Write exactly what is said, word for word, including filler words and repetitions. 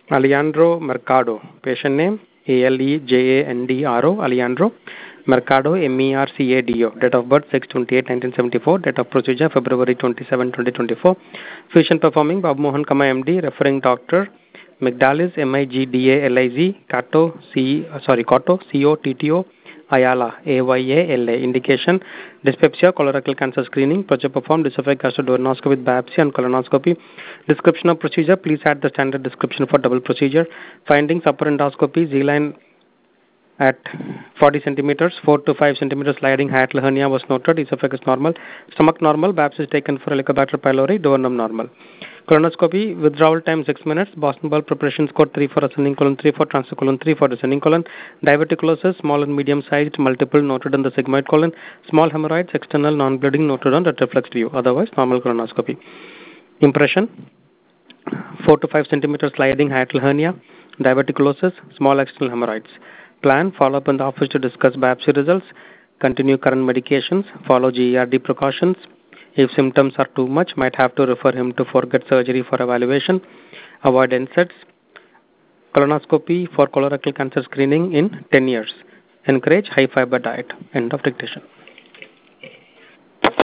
Alejandro Mercado. Patient name A L E J A N D R O. Alejandro Mercado, M E R C A D O. Date of birth six twenty-eight nineteen seventy-four. Date of procedure February twenty-seventh twenty twenty-four. Physician performing Babu Mohan Kama M D. Referring doctor Migdalis M I G D A L I Z. Cato C sorry Cotto C O T T O. Ayala A Y A L A. Indication dyspepsia, colorectal cancer screening. Procedure performed diaphragmatic gastroduodenoscopy with biopsy and colonoscopy. Description of procedure. Please add the standard description for double procedure. Findings: upper endoscopy, Z-line at forty centimeters, four to five centimeters sliding hiatal hernia was noted. Esophagus normal, stomach normal. Biopsy taken for Helicobacter pylori. Duodenum normal. Colonoscopy withdrawal time six minutes. Boston bulb preparation score three for ascending colon, three for transverse colon, three for descending colon. Diverticulosis small and medium sized, multiple noted in the sigmoid colon. Small hemorrhoids external non-bleeding noted on retroflex view. Otherwise normal colonoscopy. Impression: four to five centimeters sliding hiatal hernia. Diverticulosis, small external hemorrhoids. Plan: follow up in the office to discuss biopsy results. Continue current medications. Follow G E R D precautions. If symptoms are too much, might have to refer him to forget surgery for evaluation. Avoid N SAIDs. Colonoscopy for colorectal cancer screening in ten years. Encourage high fiber diet. End of dictation.